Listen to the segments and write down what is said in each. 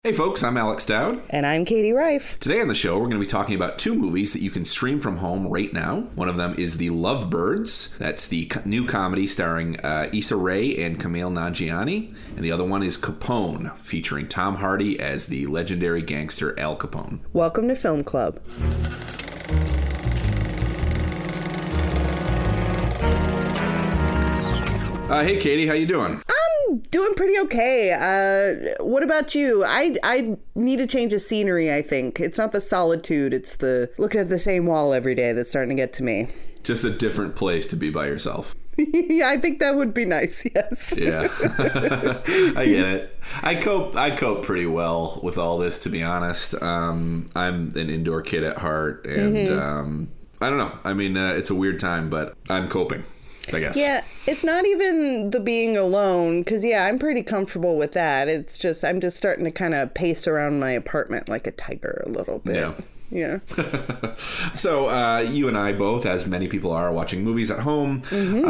Hey folks, I'm Alex Dowd. And I'm Katie Reif. Today on the show, we're going to be talking about two movies that you can stream from home right now. One of them is The Lovebirds. That's the new comedy starring Issa Rae and Kumail Nanjiani. And the other one is Capone, featuring Tom Hardy as the legendary gangster Al Capone. Welcome to Film Club. Hey Katie, how you doing? Doing pretty okay. What about you? I need a change of scenery, I think. It's not the solitude, it's the looking at the same wall every day that's starting to get to me. Just a different place to be by yourself. Yeah, I think that would be nice, yes. Yeah. I get it. I cope pretty well with all this, to be honest. I'm an indoor kid at heart, and I don't know. I mean, it's a weird time, but I'm coping, I guess. Yeah, it's not even the being alone, because, yeah, I'm pretty comfortable with that. It's just, I'm just starting to kind of pace around my apartment like a tiger a little bit. Yeah. Yeah. So you and I both, as many people are, watching movies at home,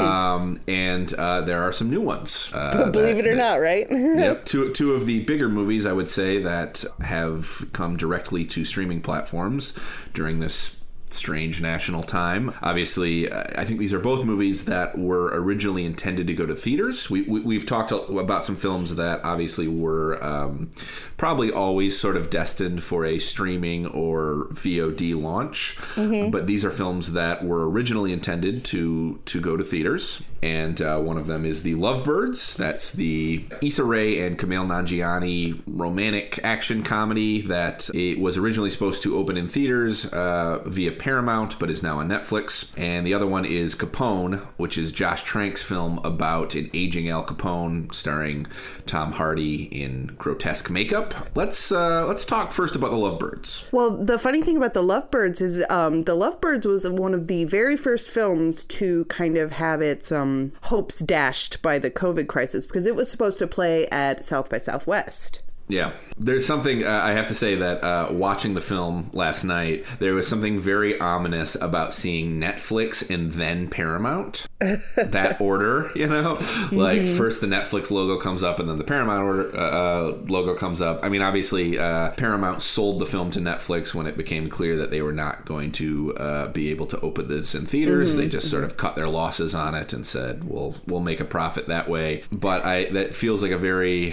and there are some new ones. Believe it or not, right? Yep. Two of the bigger movies, I would say, that have come directly to streaming platforms during this strange national time. Obviously, I think these are both movies that were originally intended to go to theaters. We've talked about some films that obviously were probably always sort of destined for a streaming or VOD launch. But these are films that were originally intended to go to theaters. And one of them is The Lovebirds. That's the Issa Rae and Kumail Nanjiani romantic action comedy that it was originally supposed to open in theaters via Paramount, but is now on Netflix. And the other one is Capone, which is Josh Trank's film about an aging Al Capone, starring Tom Hardy in grotesque makeup. Let's talk first about The Lovebirds. Well, the funny thing about The Lovebirds is The Lovebirds was one of the very first films to kind of have its hopes dashed by the COVID crisis, because it was supposed to play at South by Southwest. Yeah. There's something, I have to say that watching the film last night, there was something very ominous about seeing Netflix and then Paramount. That order, you know? Like, first the Netflix logo comes up and then the Paramount logo comes up. I mean, obviously, Paramount sold the film to Netflix when it became clear that they were not going to be able to open this in theaters. They just sort of cut their losses on it and said, we'll make a profit that way. But that feels like a very...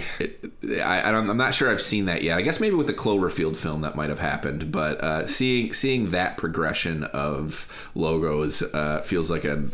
I'm not sure I've seen that yet. I guess maybe with the Cloverfield film that might have happened, but seeing that progression of logos feels like an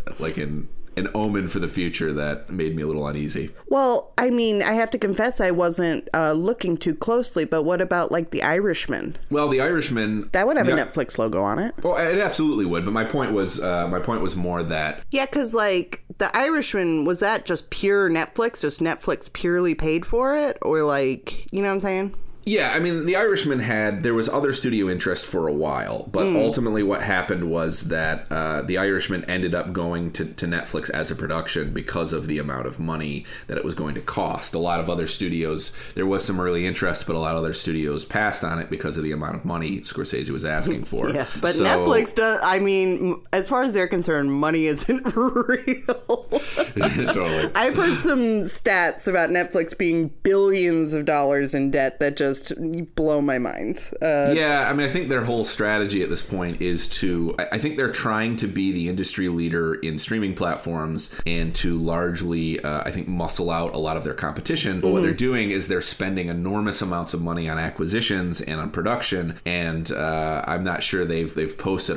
omen for the future that made me a little uneasy. Well, I mean, I have to confess I wasn't looking too closely, but what about like The Irishman? Well, The Irishman... That would have a Netflix logo on it. Well, it absolutely would, but my point was more that... Yeah, because like The Irishman, was that just pure Netflix? Just Netflix purely paid for it? Or like, you know what I'm saying? Yeah, I mean, The Irishman there was other studio interest for a while, but ultimately what happened was that The Irishman ended up going to Netflix as a production because of the amount of money that it was going to cost. A lot of other studios, there was some early interest, but a lot of other studios passed on it because of the amount of money Scorsese was asking for. Yeah, but Netflix does, I mean, as far as they're concerned, money isn't real. Totally. I've heard some stats about Netflix being billions of dollars in debt that just blow my mind. Yeah, I mean, I think their whole strategy at this point is I think they're trying to be the industry leader in streaming platforms and to largely, I think, muscle out a lot of their competition. But what they're doing is they're spending enormous amounts of money on acquisitions and on production. And I'm not sure they've posted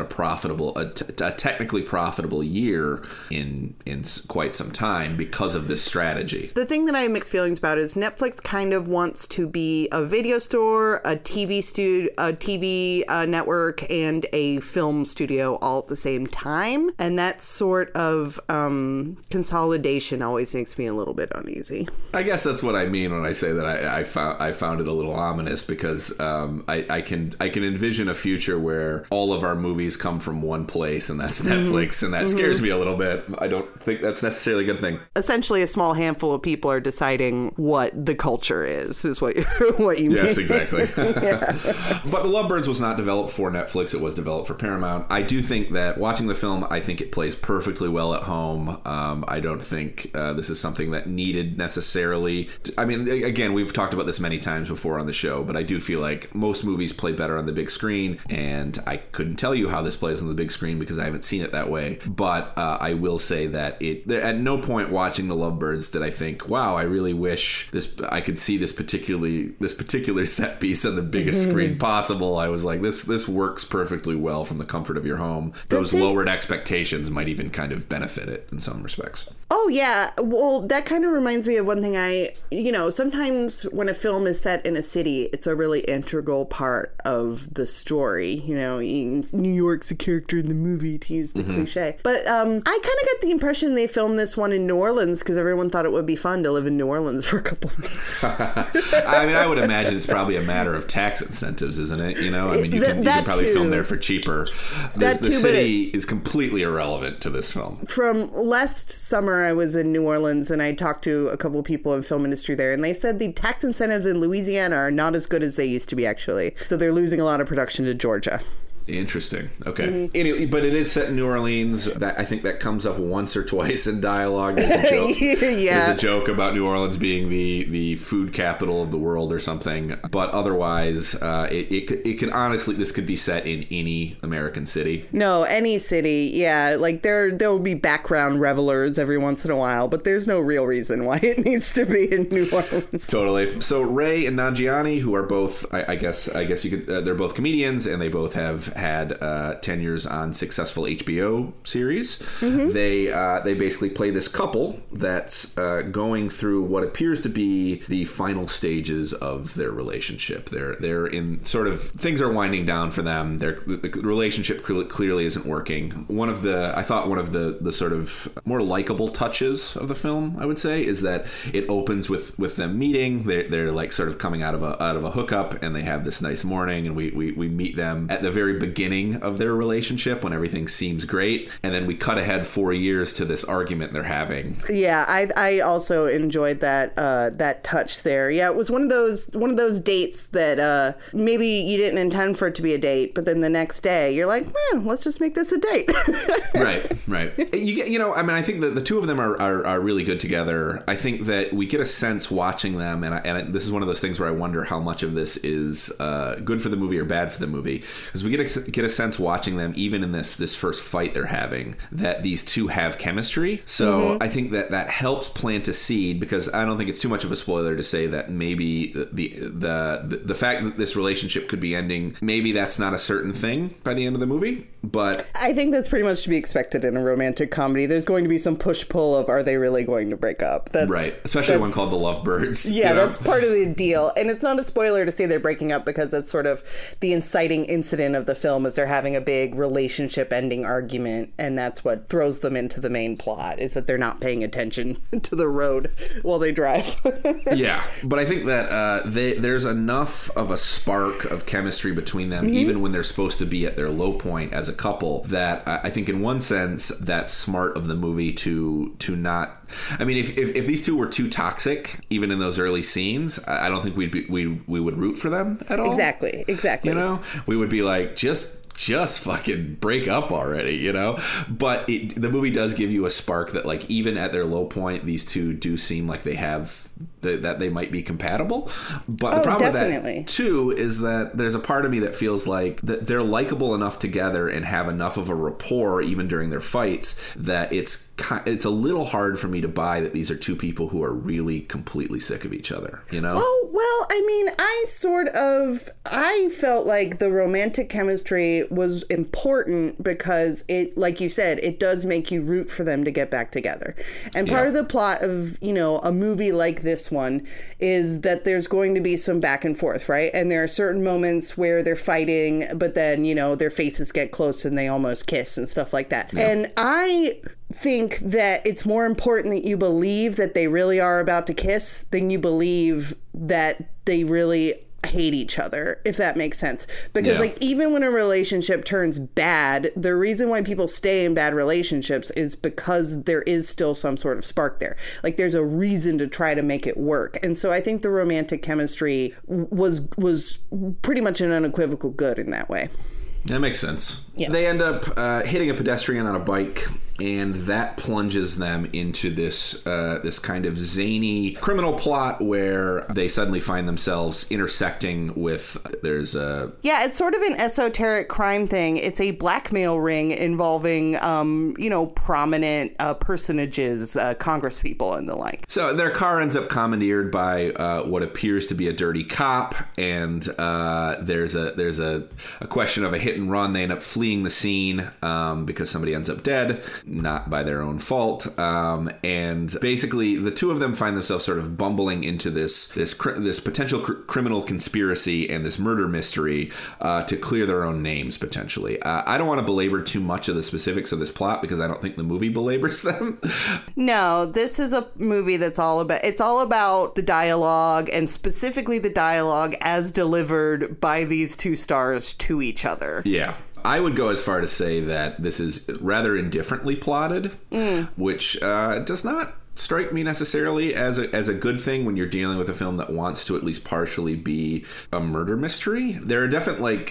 a technically profitable year in quite some time because of this strategy. The thing that I have mixed feelings about is Netflix kind of wants to be a video store, a TV studio, a TV network, and a film studio all at the same time. And that sort of consolidation always makes me a little bit uneasy. I guess that's what I mean when I say that I found it a little ominous, because I can envision a future where all of our movies come from one place, and that's Netflix, and that scares me a little bit. I don't think that's necessarily a good thing. Essentially, a small handful of people are deciding what the culture is what you Yes, exactly. But The Lovebirds was not developed for Netflix. It was developed for Paramount. I do think that watching the film, I think it plays perfectly well at home. I don't think this is something that needed necessarily. I mean, again, we've talked about this many times before on the show, but I do feel like most movies play better on the big screen, and I couldn't tell you how this plays on the big screen because I haven't seen it that way. But I will say that at no point watching The Lovebirds did I think, wow, I really wish I could see this particular set piece on the biggest screen possible. I was like, this works perfectly well from the comfort of your home. Those lowered expectations might even kind of benefit it in some respects. Oh, yeah. Well, that kind of reminds me of one thing sometimes when a film is set in a city, it's a really integral part of the story. New York's a character in the movie, to use the cliche. But I kind of got the impression they filmed this one in New Orleans because everyone thought it would be fun to live in New Orleans for a couple weeks. I mean, I would imagine it's probably a matter of tax incentives, isn't it? You can probably film there for cheaper. The city is completely irrelevant to this film. From last summer, I was in New Orleans and I talked to a couple of people in film industry there, and they said the tax incentives in Louisiana are not as good as they used to be, actually. So they're losing a lot of production to Georgia. Interesting. Okay. Anyway, but it is set in New Orleans. I think that comes up once or twice in dialogue. There's a joke. There's a joke about New Orleans being the food capital of the world or something. But otherwise, it could honestly, this could be set in any American city. No, any city. Yeah, like there will be background revelers every once in a while, but there's no real reason why it needs to be in New Orleans. Totally. So Ray and Nanjiani, who are both, I guess you could, they're both comedians, and they both have had tenures on successful HBO series. They basically play this couple that's going through what appears to be the final stages of their relationship. They're in sort of, things are winding down for them. The relationship clearly isn't working. One of the sort of more likable touches of the film, I would say, is that it opens with them meeting. They're like sort of coming out of a hookup, and they have this nice morning, and we meet them at the very beginning of their relationship when everything seems great, and then we cut ahead 4 years to this argument they're having. Yeah, I also enjoyed that touch there. Yeah, it was one of those dates that maybe you didn't intend for it to be a date, but then the next day you're like, let's just make this a date. Right. I mean, I think that the two of them are really good together. I think that we get a sense watching them, and this is one of those things where I wonder how much of this is good for the movie or bad for the movie, because we get a sense watching them, even in this first fight they're having, that these two have chemistry. So I think that helps plant a seed, because I don't think it's too much of a spoiler to say that maybe the fact that this relationship could be ending, maybe that's not a certain thing by the end of the movie. But I think that's pretty much to be expected in a romantic comedy. There's going to be some push-pull of, are they really going to break up? Right. Especially one called The Lovebirds. Yeah, that's part of the deal. And it's not a spoiler to say they're breaking up, because that's sort of the inciting incident of the film, is they're having a big relationship-ending argument, and that's what throws them into the main plot, is that they're not paying attention to the road while they drive. Yeah. But I think that there's enough of a spark of chemistry between them, even when they're supposed to be at their low point as a couple, that I think in one sense that's smart of the movie to not. I mean, if these two were too toxic, even in those early scenes, I don't think we would root for them at all. Exactly. We would be like, just fucking break up already, But the movie does give you a spark that, like, even at their low point, these two do seem like they have that they might be compatible. But the problem with that too is that there's a part of me that feels like that they're likable enough together and have enough of a rapport even during their fights that it's a little hard for me to buy that these are two people who are really completely sick of each other, Oh, well, I mean, I felt like the romantic chemistry was important because it, like you said, it does make you root for them to get back together. And part of the plot of, a movie like this one is that there's going to be some back and forth, right? And there are certain moments where they're fighting, but then, their faces get close and they almost kiss and stuff like that. Yeah. And I think that it's more important that you believe that they really are about to kiss than you believe that they really hate each other, if that makes sense. Because Yeah. even when a relationship turns bad, the reason why people stay in bad relationships is because there is still some sort of spark there. There's a reason to try to make it work. And so I think the romantic chemistry was pretty much an unequivocal good in that way. That makes sense. Yeah. They end up hitting a pedestrian on a bike, and that plunges them into this kind of zany criminal plot where they suddenly find themselves intersecting with it's sort of an esoteric crime thing. It's a blackmail ring involving prominent personages, Congress people and the like. So their car ends up commandeered by what appears to be a dirty cop, and there's a question of a hit and run. They end up fleeing the scene because somebody ends up dead, not by their own fault. And basically, the two of them find themselves sort of bumbling into this potential criminal conspiracy and this murder mystery to clear their own names, potentially. I don't want to belabor too much of the specifics of this plot because I don't think the movie belabors them. No, this is a movie that's all about the dialogue, and specifically the dialogue as delivered by these two stars to each other. Yeah. I would go as far to say that this is rather indifferently plotted, which does not strike me necessarily as a good thing when you're dealing with a film that wants to at least partially be a murder mystery. There are definite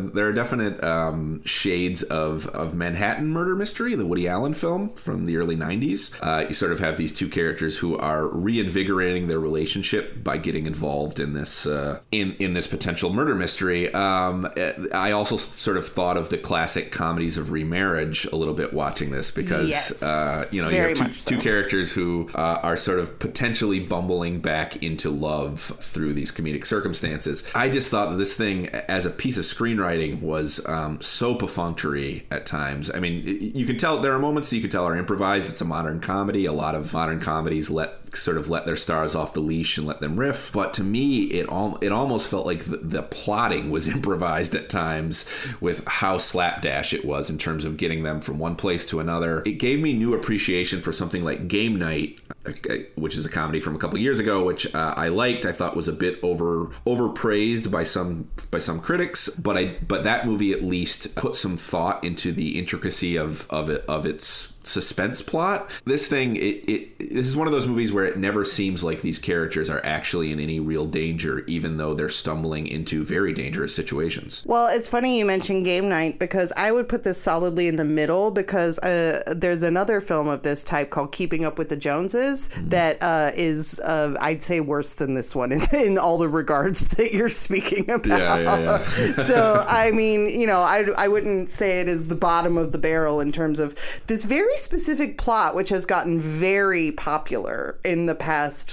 shades of Manhattan Murder Mystery, the Woody Allen film from the early 90s. You sort of have these two characters who are reinvigorating their relationship by getting involved in this in this potential murder mystery. I also sort of thought of the classic comedies of remarriage a little bit watching this because you have two characters who are sort of potentially bumbling back into love through these comedic circumstances. I just thought that this thing, as a piece of screenwriting, was so perfunctory at times. I mean, you can tell there are moments that you can tell are improvised. It's a modern comedy. A lot of modern comedies let their stars off the leash and let them riff. But to me, it almost felt like the plotting was improvised at times with how slapdash it was in terms of getting them from one place to another. It gave me new appreciation for something like Game Night, which is a comedy from a couple years ago, which I liked. I thought was a bit overpraised by some critics, but that movie at least put some thought into the intricacy of its suspense plot. This thing, this is one of those movies where it never seems like these characters are actually in any real danger, even though they're stumbling into very dangerous situations. Well, it's funny you mentioned Game Night because I would put this solidly in the middle because there's another film of this type called Keeping Up with the Joneses that is, I'd say, worse than this one in all the regards that you're speaking about. Yeah. So, I mean, I wouldn't say it is the bottom of the barrel in terms of this very specific plot, which has gotten very popular in the past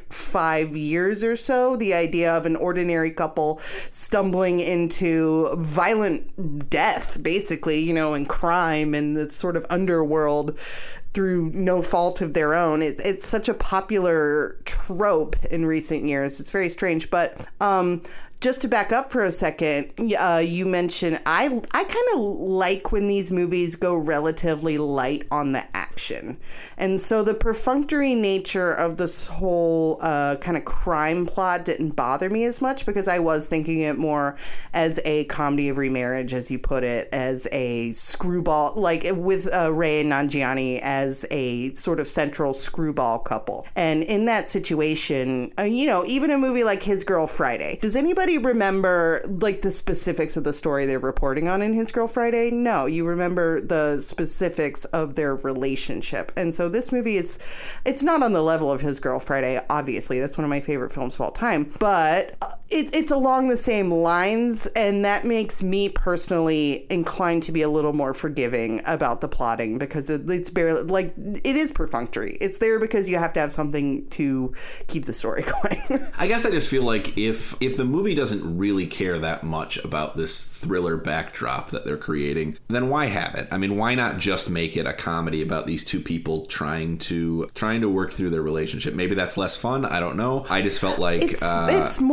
5 years or so. The idea of an ordinary couple stumbling into violent death, basically, and crime and the sort of underworld through no fault of their own. It's such a popular trope in recent years. It's very strange. But just to back up for a second, you mentioned I kind of like when these movies go relatively light on the action. And so the perfunctory nature of this whole kind of crime plot didn't bother me as much because I was thinking it more as a comedy of remarriage, as you put it, as a screwball, like with Ray and Nanjiani as a sort of central screwball couple. And in that situation, even a movie like His Girl Friday, does anybody remember the specifics of the story they're reporting on in His Girl Friday? No, you remember the specifics of their relationship. And so this movie it's not on the level of His Girl Friday, obviously. That's one of my favorite films of all time. But it's along the same lines, and that makes me personally inclined to be a little more forgiving about the plotting because it's barely, it is perfunctory. It's there because you have to have something to keep the story going. I guess I just feel like if the movie doesn't really care that much about this thriller backdrop that they're creating, then why have it? I mean, why not just make it a comedy about these two people trying to work through their relationship? Maybe that's less fun. I don't know. I just felt like it's more Woody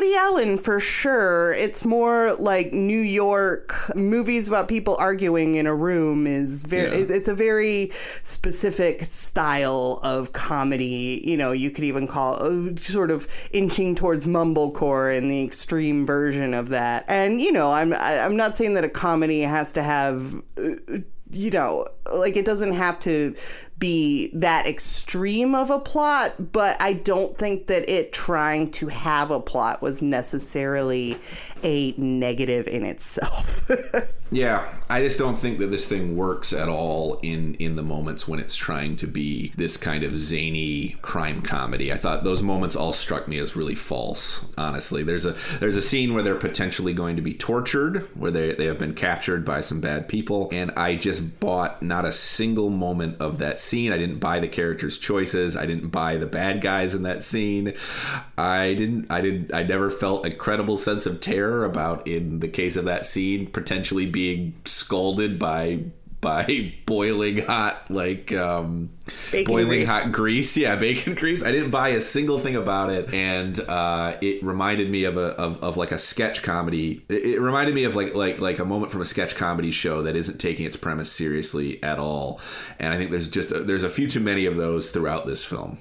Woody Allen for sure. It's more like New York. Movies about people arguing in a room is it's a very specific style of comedy. You know, you could even call sort of inching towards mumblecore in the extreme version of that. And, you know, I'm not saying that a comedy has to have, you know, like it doesn't have to be that extreme of a plot, but I don't think that it trying to have a plot was necessarily a negative in itself. Yeah, I just don't think that this thing works at all in the moments when it's trying to be this kind of zany crime comedy. I thought those moments all struck me as really false, honestly. There's a scene where they're potentially going to be tortured, where they have been captured by some bad people, and I just bought not a single moment of that scene. I didn't buy the characters' choices. I didn't buy the bad guys in that scene. I never felt a credible sense of terror about, in the case of that scene, potentially being scalded by boiling hot bacon grease. Yeah, bacon grease. I didn't buy a single thing about it, and it reminded me of like a sketch comedy. It reminded me of like a moment from a sketch comedy show that isn't taking its premise seriously at all. And I think there's a few too many of those throughout this film.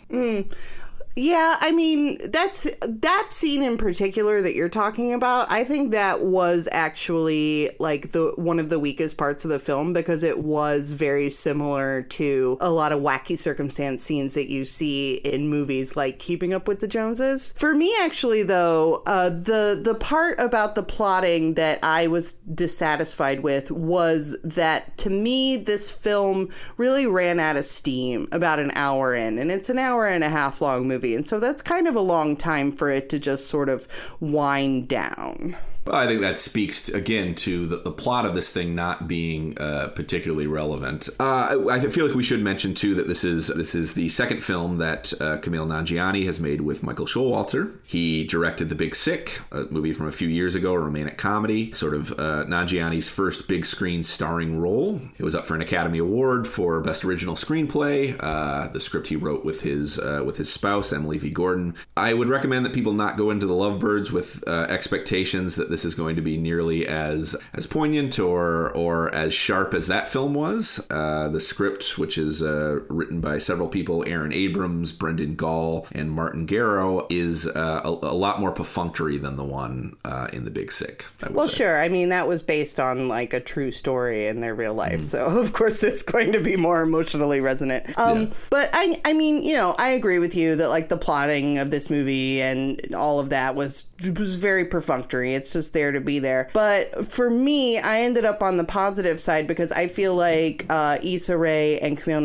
Yeah, I mean, that scene in particular that you're talking about, I think that was actually like one of the weakest parts of the film, because it was very similar to a lot of wacky circumstance scenes that you see in movies like Keeping Up with the Joneses. For me, actually, though, the part about the plotting that I was dissatisfied with was that, to me, this film really ran out of steam about an hour in, and it's an hour and a half long movie. And so that's kind of a long time for it to just sort of wind down. Well, I think that speaks, again, to the plot of this thing not being particularly relevant. I feel like we should mention, too, that this is the second film that Kumail Nanjiani has made with Michael Showalter. He directed The Big Sick, a movie from a few years ago, a romantic comedy, sort of Nanjiani's first big screen starring role. It was up for an Academy Award for Best Original Screenplay. The script he wrote with his spouse, Emily V. Gordon. I would recommend that people not go into The Lovebirds with expectations that this is going to be nearly as poignant or as sharp as that film was. The script, which is written by several people, Aaron Abrams, Brendan Gall, and Martin Garrow, is a lot more perfunctory than the one in The Big Sick. Well, sure. I mean, that was based on like a true story in their real life. So, of course, it's going to be more emotionally resonant. But I mean, you know, I agree with you that like the plotting of this movie and all of that was very perfunctory. It's just there to be there. But for me, I ended up on the positive side because I feel like Issa Rae and Kumail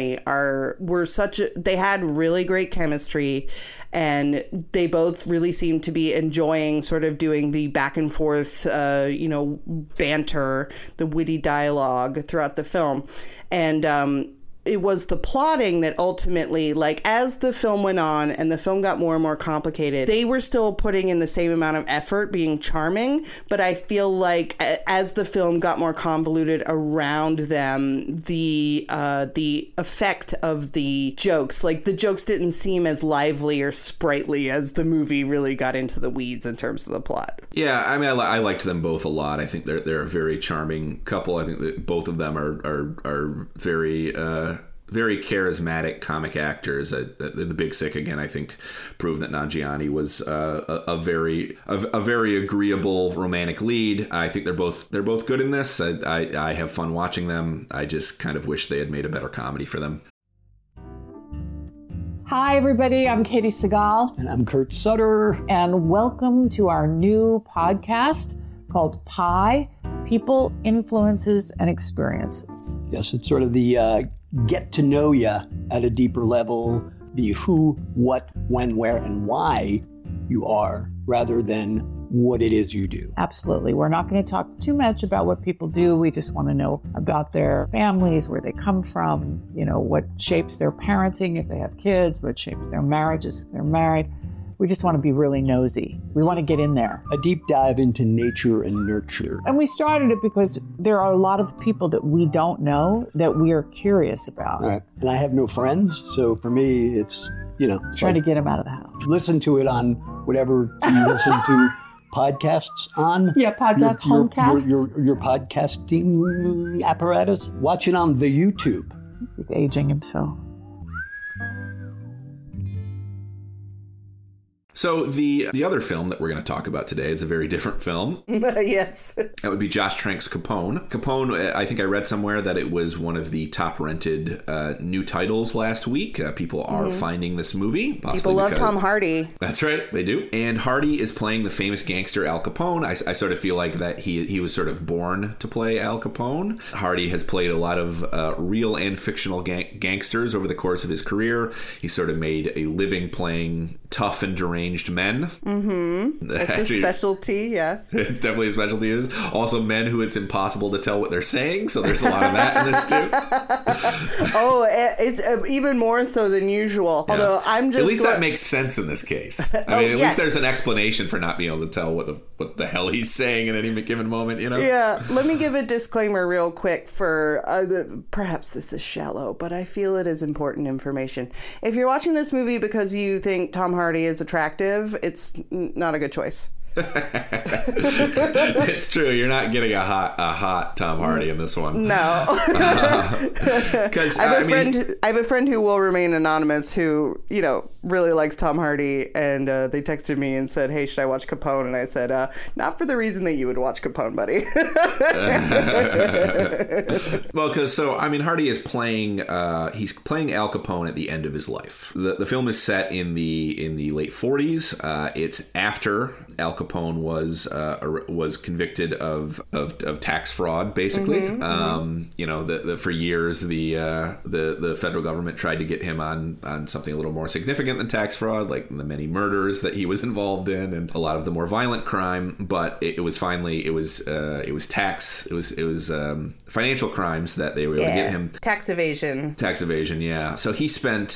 Nanjiani they had really great chemistry, and they both really seemed to be enjoying sort of doing the back and forth, banter, the witty dialogue throughout the film. And it was the plotting that ultimately, like, as the film went on and the film got more and more complicated, they were still putting in the same amount of effort being charming. But I feel like as the film got more convoluted around them, the effect of the jokes, like the jokes didn't seem as lively or sprightly as the movie really got into the weeds in terms of the plot. Yeah, I mean, I liked them both a lot. I think they're a very charming couple. I think that both of them are very charismatic comic actors. The Big Sick, again, I think proved that Nanjiani was a very agreeable romantic lead. I think they're both good in this. I have fun watching them. I just kind of wish they had made a better comedy for them. Hi, everybody. I'm Katie Segal. And I'm Kurt Sutter. And welcome to our new podcast called Pi, People, Influences, and Experiences. Yes, it's sort of the get to know you at a deeper level, the who, what, when, where, and why you are, rather than what it is you do. Absolutely. We're not going to talk too much about what people do. We just want to know about their families, where they come from, what shapes their parenting if they have kids, what shapes their marriages if they're married. We just want to be really nosy. We want to get in there. A deep dive into nature and nurture. And we started it because there are a lot of people that we don't know that we are curious about. Right. And I have no friends, so for me, it's, trying to get them out of the house. Listen to it on whatever you listen to podcasts on. Yeah, podcast, homecasts. Your podcasting apparatus. Watch it on the YouTube. He's aging himself. So the other film that we're going to talk about today is a very different film. Yes. That would be Josh Trank's Capone. Capone, I think I read somewhere that it was one of the top rented new titles last week. People are finding this movie. People love Tom Hardy. That's right, they do. And Hardy is playing the famous gangster Al Capone. I sort of feel like that he was sort of born to play Al Capone. Hardy has played a lot of real and fictional gangsters over the course of his career. He sort of made a living playing tough and deranged men. Mm-hmm. That's a specialty, yeah. It's definitely a specialty. Is also men who it's impossible to tell what they're saying, so there's a lot of that in this too. Oh, it's even more so than usual. Yeah. Although I'm just... At least that makes sense in this case. I mean, at least there's an explanation for not being able to tell what the hell he's saying at any given moment, you know? Yeah. Let me give a disclaimer real quick for... perhaps this is shallow, but I feel it is important information. If you're watching this movie because you think Tom Hardy is attractive, it's not a good choice. It's true. You're not getting a hot Tom Hardy in this one. No. Because I have a friend who will remain anonymous who, really likes Tom Hardy, and they texted me and said, "Hey, should I watch Capone?" And I said, "Not for the reason that you would watch Capone, buddy." Well, because Hardy is playing he's playing Al Capone at the end of his life. The film is set in the late 40s. It's after Al Capone was convicted of tax fraud, basically. For years the federal government tried to get him on something a little more significant than tax fraud, like the many murders that he was involved in and a lot of the more violent crime. But it was financial crimes that they were able to get him. Tax evasion, yeah. So he spent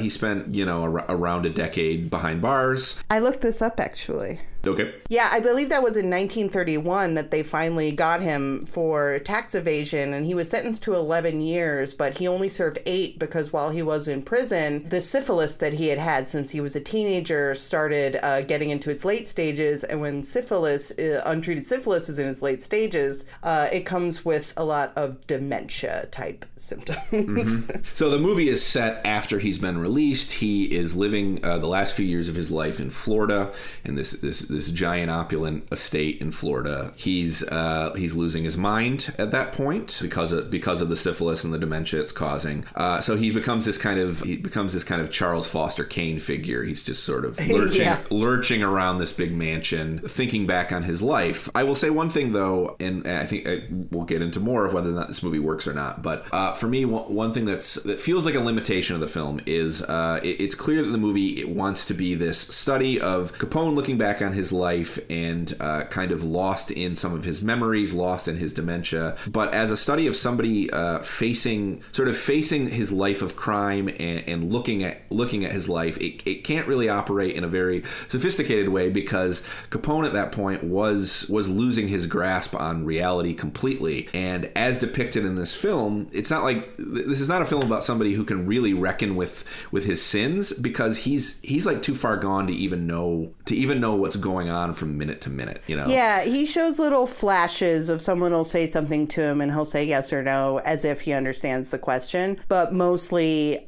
around a decade behind bars. I looked this up actually. Okay. Yeah, I believe that was in 1931 that they finally got him for tax evasion, and he was sentenced to 11 years, but he only served 8 because while he was in prison, the syphilis that he had since he was a teenager started getting into its late stages, and when untreated syphilis is in its late stages, it comes with a lot of dementia-type symptoms. Mm-hmm. So the movie is set after he's been released. He is living the last few years of his life in Florida, in this giant opulent estate in Florida. He's losing his mind at that point because of the syphilis and the dementia it's causing. So he becomes this kind of Charles Foster Kane figure. He's just sort of lurching around this big mansion, thinking back on his life. I will say one thing though, and I think we'll get into more of whether or not this movie works or not. But for me, one thing that feels like a limitation of the film is it's clear that the movie wants to be this study of Capone looking back on his life and kind of lost in some of his memories, lost in his dementia, but as a study of somebody facing his life of crime and looking at his life, it can't really operate in a very sophisticated way because Capone at that point was losing his grasp on reality completely. And as depicted in this film, it's not like this is not a film about somebody who can really reckon with his sins because he's like too far gone to even know what's going on from minute to minute, Yeah, he shows little flashes of someone will say something to him and he'll say yes or no as if he understands the question. But mostly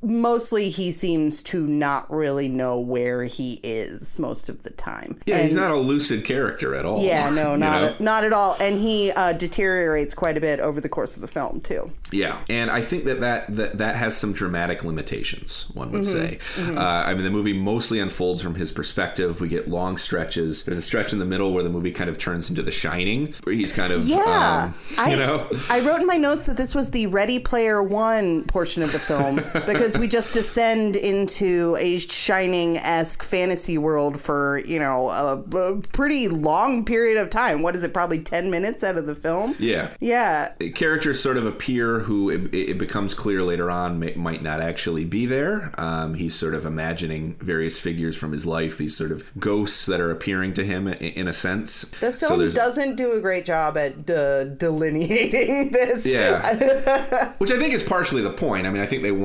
he seems to not really know where he is most of the time. Yeah, he's not a lucid character at all. Yeah, no, not at all. And he deteriorates quite a bit over the course of the film, too. Yeah, and I think that has some dramatic limitations, one would say. Mm-hmm. The movie mostly unfolds from his perspective. We get long stretches. There's a stretch in the middle where the movie kind of turns into The Shining, where he's kind of, I wrote in my notes that this was the Ready Player One portion of the film because we just descend into a Shining-esque fantasy world for, a pretty long period of time. What is it, probably 10 minutes out of the film? Yeah. Yeah. Characters sort of appear who it becomes clear later on might not actually be there. He's sort of imagining various figures from his life, these sort of ghosts that are appearing to him in a sense. The film doesn't do a great job at delineating this. Yeah. Which I think is partially the point. I think they want us to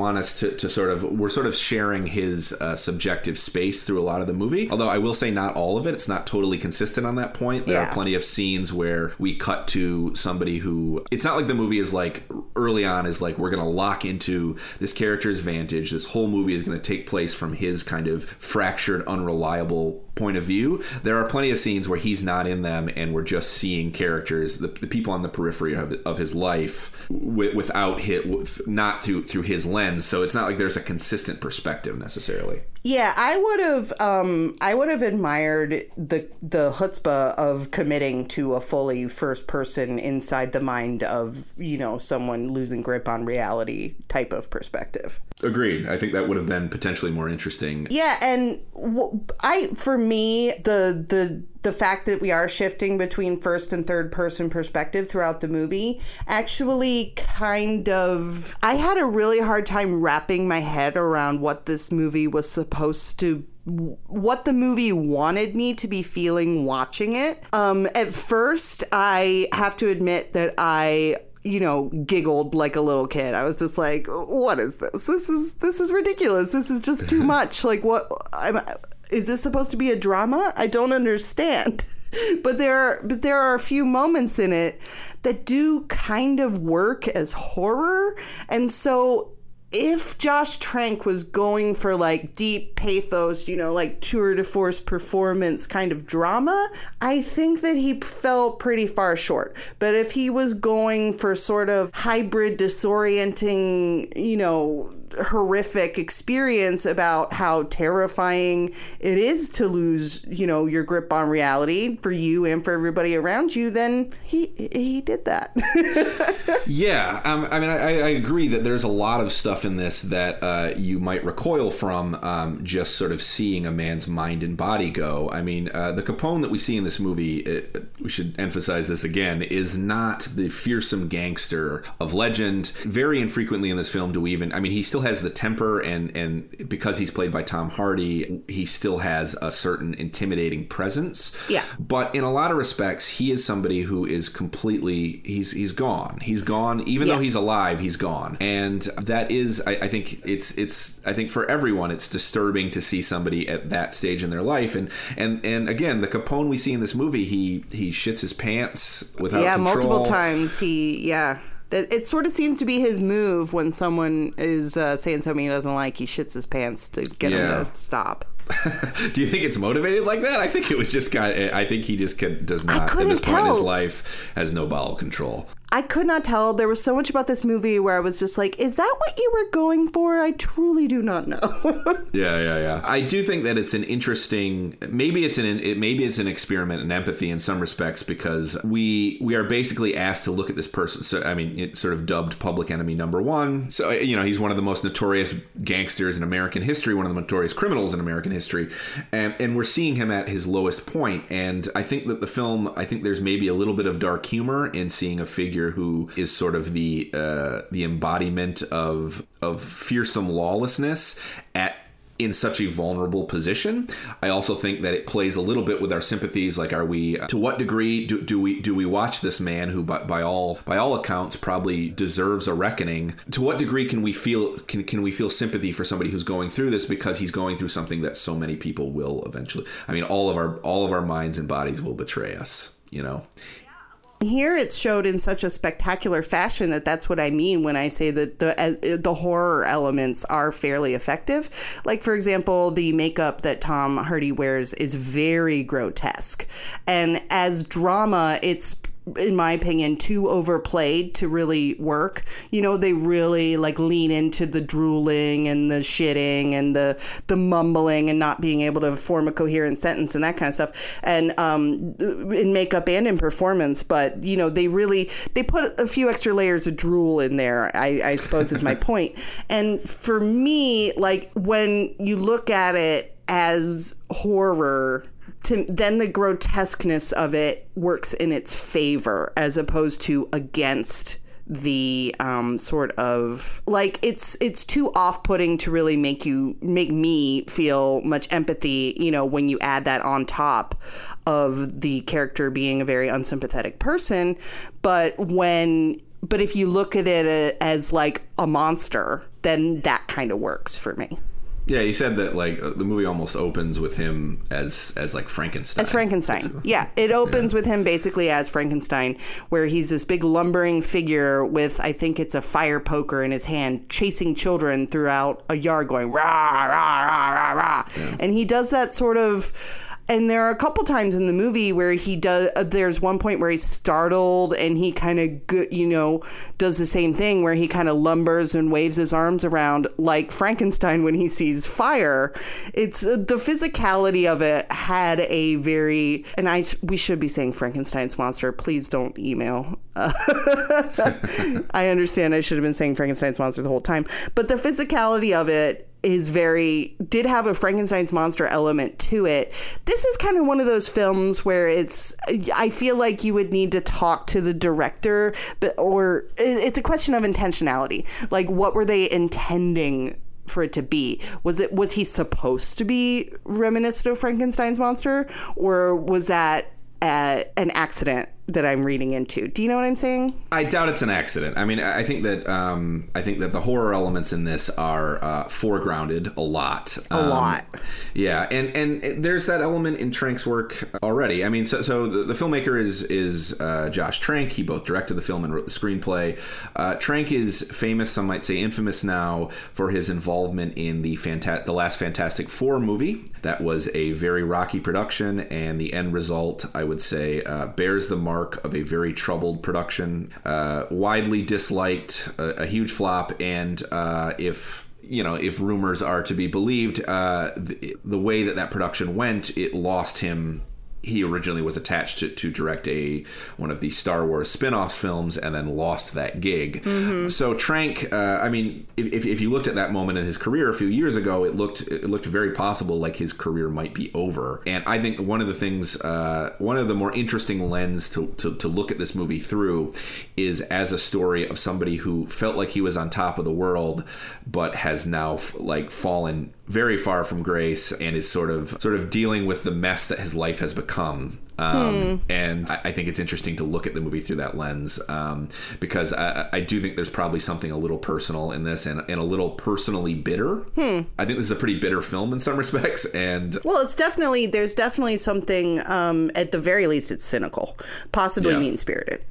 to sort of, we're sort of sharing his subjective space through a lot of the movie. Although I will say not all of it. It's not totally consistent on that point. There are plenty of scenes where we cut to somebody who, it's not like the movie is like early on is like, we're going to lock into this character's vantage. This whole movie is going to take place from his kind of fractured, unreliable point of view. There are plenty of scenes where he's not in them and we're just seeing characters, the people on the periphery of his life without not through his lens. So it's not like there's a consistent perspective necessarily. Yeah, I would have admired the chutzpah of committing to a fully first person inside the mind of, you know, someone losing grip on reality type of perspective. Agreed. I think that would have been potentially more interesting. Yeah, and for me, the fact that we are shifting between first and third person perspective throughout the movie actually kind of, I had a really hard time wrapping my head around what this movie was supposed to, what the movie wanted me to be feeling watching it. At first, I have to admit that I giggled like a little kid. I was just like, what is this? This is ridiculous. This is just too much. Like, is this supposed to be a drama? I don't understand. But there are a few moments in it that do kind of work as horror. And so if Josh Trank was going for like deep pathos, like tour de force performance kind of drama, I think that he fell pretty far short. But if he was going for sort of hybrid, disorienting, horrific experience about how terrifying it is to lose, your grip on reality for you and for everybody around you, then he did that. Yeah. I mean, I agree that there's a lot of stuff in this that you might recoil from just sort of seeing a man's mind and body go. I mean, the Capone that we see in this movie, we should emphasize this again, is not the fearsome gangster of legend. Very infrequently in this film do we even, I mean, he still has the temper and because he's played by Tom Hardy, he still has a certain intimidating presence. Yeah. But in a lot of respects, he is somebody who is completely, he's gone. He's gone. Even though he's alive, he's gone. And that is, I think I think for everyone, it's disturbing to see somebody at that stage in their life. And again, the Capone we see in this movie, he shits his pants without control. Multiple times. It sort of seems to be his move when someone is saying something he doesn't like. He shits his pants to get him to stop. Do you think it's motivated like that? I think it was just I think he just does not, at this point in his life, has no bowel control. I could not tell. There was so much about this movie where I was just like, is that what you were going for? I truly do not know. Yeah. I do think that it's an interesting, maybe it's an experiment in empathy in some respects, because we are basically asked to look at this person. So, I mean, it's sort of dubbed public enemy number one. So, he's one of the most notorious gangsters in American history, one of the notorious criminals in American history. And we're seeing him at his lowest point. And I think that the film, there's maybe a little bit of dark humor in seeing a figure who is sort of the embodiment of fearsome lawlessness in such a vulnerable position. I also think that it plays a little bit with our sympathies. Like, are we, to what degree do we watch this man who by all accounts probably deserves a reckoning? To what degree can we feel sympathy for somebody who's going through this, because he's going through something that so many people will eventually, all of our minds and bodies will betray us, Here it's showed in such a spectacular fashion that's what I mean when I say that the horror elements are fairly effective. Like, for example, the makeup that Tom Hardy wears is very grotesque. And as drama, it's, in my opinion, too overplayed to really work. They really lean into the drooling and the shitting and the mumbling and not being able to form a coherent sentence and that kind of stuff. And in makeup and in performance, but they put a few extra layers of drool in there, I suppose is my point. And for me, when you look at it as horror, then the grotesqueness of it works in its favor as opposed to against the sort of it's too off-putting to really make me feel much empathy, when you add that on top of the character being a very unsympathetic person. But when But if you look at it as like a monster, then that kind of works for me. Yeah, you said that like the movie almost opens with him as like Frankenstein. As Frankenstein. Yeah, it opens with him basically as Frankenstein, where he's this big lumbering figure with, I think it's a fire poker in his hand, chasing children throughout a yard going rah, rah, rah, rah, rah. Yeah. And he does that sort of... And there are a couple times in the movie where he does, there's one point where he's startled and he kind of, does the same thing where he kind of lumbers and waves his arms around like Frankenstein when he sees fire. It's the physicality of it had a very, and we should be saying Frankenstein's monster. Please don't email. I understand I should have been saying Frankenstein's monster the whole time, but the physicality of it did have a Frankenstein's monster element to it. This is kind of one of those films where I feel like you would need to talk to the director, or it's a question of intentionality. Like, what were they intending for it to be? Was he supposed to be reminiscent of Frankenstein's monster, or was that an accident that I'm reading into? Do you know what I'm saying? I doubt it's an accident. I mean, I think that the horror elements in this are foregrounded a lot. Yeah, and there's that element in Trank's work already. I mean, so the filmmaker is Josh Trank. He both directed the film and wrote the screenplay. Trank is famous, some might say infamous now, for his involvement in the last Fantastic Four movie. That was a very rocky production, and the end result, I would say, bears the mark of a very troubled production, widely disliked, a huge flop, and if rumors are to be believed, the way that production went, it lost him. He originally was attached to direct one of the Star Wars spin-off films and then lost that gig. Mm-hmm. So Trank, I mean, if you looked at that moment in his career a few years ago, it looked very possible like his career might be over. And I think one of the more interesting lens to look at this movie through is as a story of somebody who felt like he was on top of the world, but has now fallen very far from grace and is sort of dealing with the mess that his life has become. And I think it's interesting to look at the movie through that lens, because I do think there's probably something a little personal in this and a little personally bitter. I think this is a pretty bitter film in some respects. And well, there's definitely something, at the very least, it's cynical, possibly mean-spirited.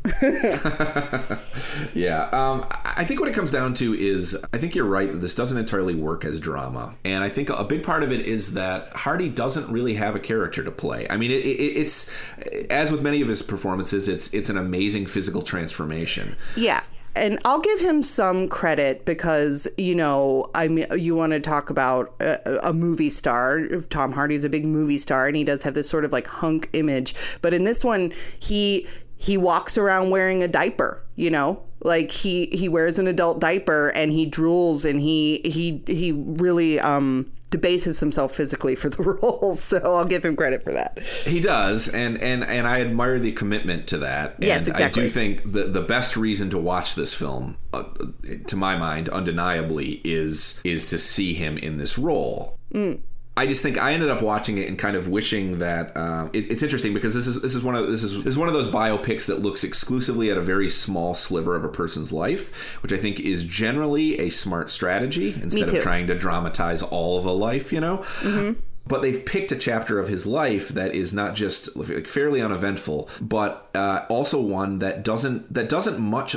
Yeah. I think what it comes down to is, I think you're right that this doesn't entirely work as drama. And I think a big part of it is that Hardy doesn't really have a character to play. I mean, it's as with many of his performances, it's an amazing physical transformation. Yeah. And I'll give him some credit because, you want to talk about a movie star. Tom Hardy's a big movie star, and he does have this sort of like hunk image. But in this one, he walks around wearing a diaper, like he wears an adult diaper and he drools and he really debases himself physically for the role, so I'll give him credit for that. He does, and I admire the commitment to that. And yes, exactly. I do think the best reason to watch this film, to my mind, undeniably, is to see him in this role. I just think I ended up watching it and kind of wishing that it's interesting because this is one of those biopics that looks exclusively at a very small sliver of a person's life, which I think is generally a smart strategy instead of trying to dramatize all of a life, Mm-hmm. But they've picked a chapter of his life that is not just fairly uneventful, but also one that doesn't much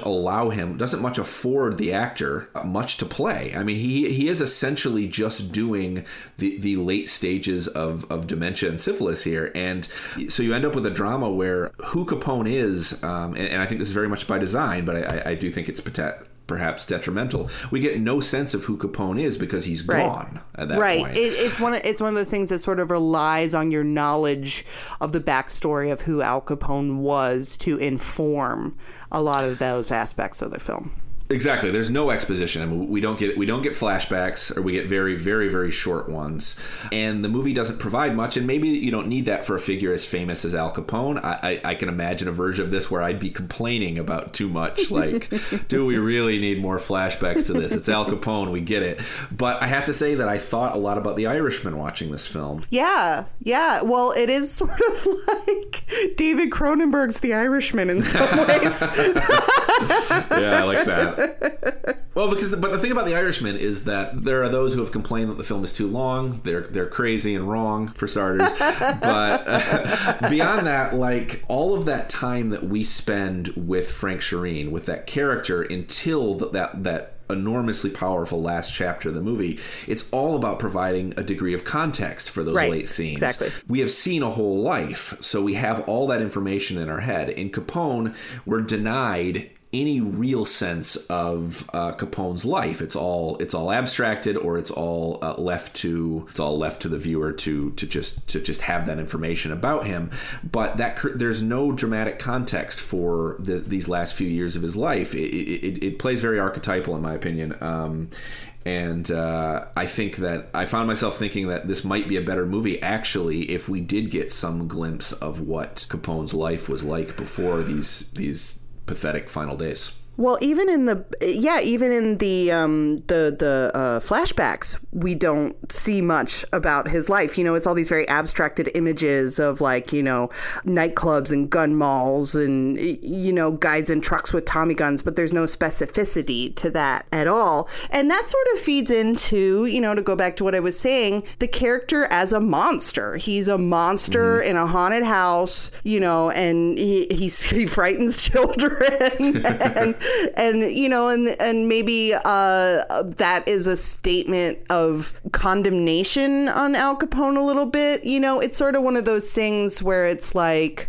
afford the actor much to play. I mean, he is essentially just doing the late stages of dementia and syphilis here, and so you end up with a drama where who Capone is, and I think this is very much by design, but I do think it's perhaps detrimental. We get no sense of who Capone is because he's gone at that point. Right. It's one of those things that sort of relies on your knowledge of the backstory of who Al Capone was to inform a lot of those aspects of the film. Exactly. There's no exposition. I mean, we don't get flashbacks, or we get very, very, very short ones. And the movie doesn't provide much, and maybe you don't need that for a figure as famous as Al Capone. I can imagine a version of this where I'd be complaining about too much. Like, do we really need more flashbacks to this? It's Al Capone. We get it. But I have to say that I thought a lot about The Irishman watching this film. Yeah. Yeah. Well, it is sort of like David Cronenberg's The Irishman in some ways. Yeah, I like that. Well, but the thing about The Irishman is that there are those who have complained that the film is too long. They're crazy and wrong, for starters. But beyond that, like, all of that time that we spend with Frank Sheeran, with that character, until that enormously powerful last chapter of the movie, it's all about providing a degree of context for those late scenes. Exactly. We have seen a whole life, so we have all that information in our head. In Capone, we're denied any real sense of Capone's life. It's all abstracted, or it's all left to the viewer to just have that information about him. But there's no dramatic context for these last few years of his life. It plays very archetypal, in my opinion. And I think that I found myself thinking that this might be a better movie, actually, if we did get some glimpse of what Capone's life was like before these pathetic final days. Well, even in the flashbacks, we don't see much about his life. You know, it's all these very abstracted images of, like, you know, nightclubs and gun malls and, you know, guys in trucks with Tommy guns, but there's no specificity to that at all. And that sort of feeds into, you know, to go back to what I was saying, the character as a monster. He's a monster in a haunted house, you know, and he frightens children and you know, and maybe that is a statement of condemnation on Al Capone a little bit. You know, it's sort of one of those things where it's like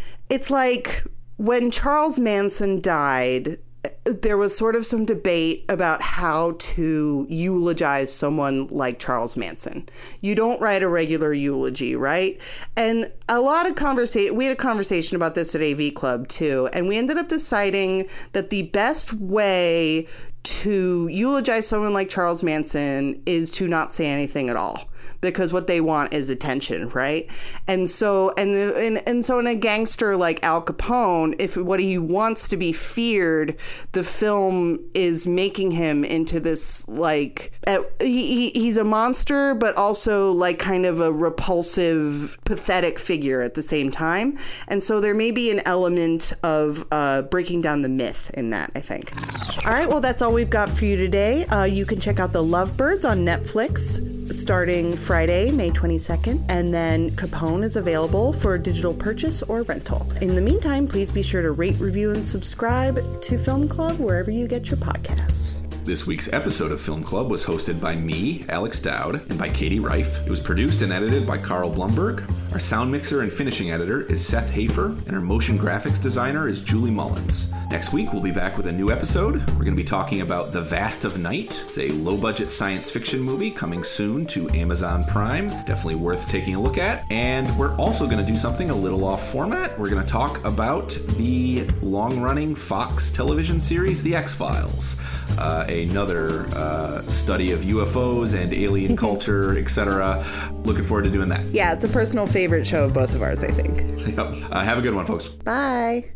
when Charles Manson died, there was sort of some debate about how to eulogize someone like Charles Manson. You don't write a regular eulogy, right? And a lot of we had a conversation about this at AV Club too, and we ended up deciding that the best way to eulogize someone like Charles Manson is to not say anything at all, because what they want is attention, right? And so and so in a gangster like Al Capone, if what he wants to be feared, the film is making him into this, like, he's a monster, but also like kind of a repulsive, pathetic figure at the same time. And so there may be an element of breaking down the myth in that, I think. All right, well, that's all we've got for you today. You can check out The Lovebirds on Netflix starting Friday, May 22nd, and then Capone is available for digital purchase or rental. In the meantime, please be sure to rate, review, and subscribe to Film Club wherever you get your podcasts. This week's episode of Film Club was hosted by me, Alex Dowd, and by Katie Reif. It was produced and edited by Carl Blumberg. Our sound mixer and finishing editor is Seth Hafer, and our motion graphics designer is Julie Mullins. Next week, we'll be back with a new episode. We're going to be talking about The Vast of Night. It's a low-budget science fiction movie coming soon to Amazon Prime. Definitely worth taking a look at. And we're also going to do something a little off format. We're going to talk about the long-running Fox television series, The X-Files. Another study of UFOs and alien culture, etc. Looking forward to doing that. Yeah, it's a personal favorite show of both of ours, I think. Yep. Have a good one, folks. Bye.